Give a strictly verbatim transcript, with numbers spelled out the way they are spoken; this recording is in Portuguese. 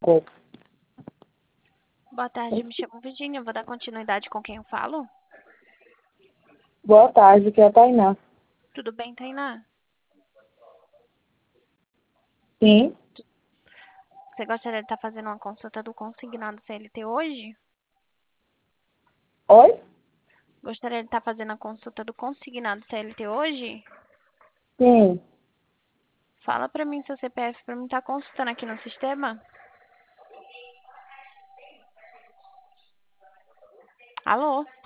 Boa tarde, me chamo Virginia, vou dar continuidade com quem eu falo. Boa tarde, que é a Tainá. Tudo bem, Tainá? Sim. Você gostaria de estar fazendo uma consulta do consignado C L T hoje? Oi? Gostaria de estar fazendo a consulta do consignado C L T hoje? Sim. Fala pra mim seu C P F pra mim estar consultando aqui no sistema. Alô?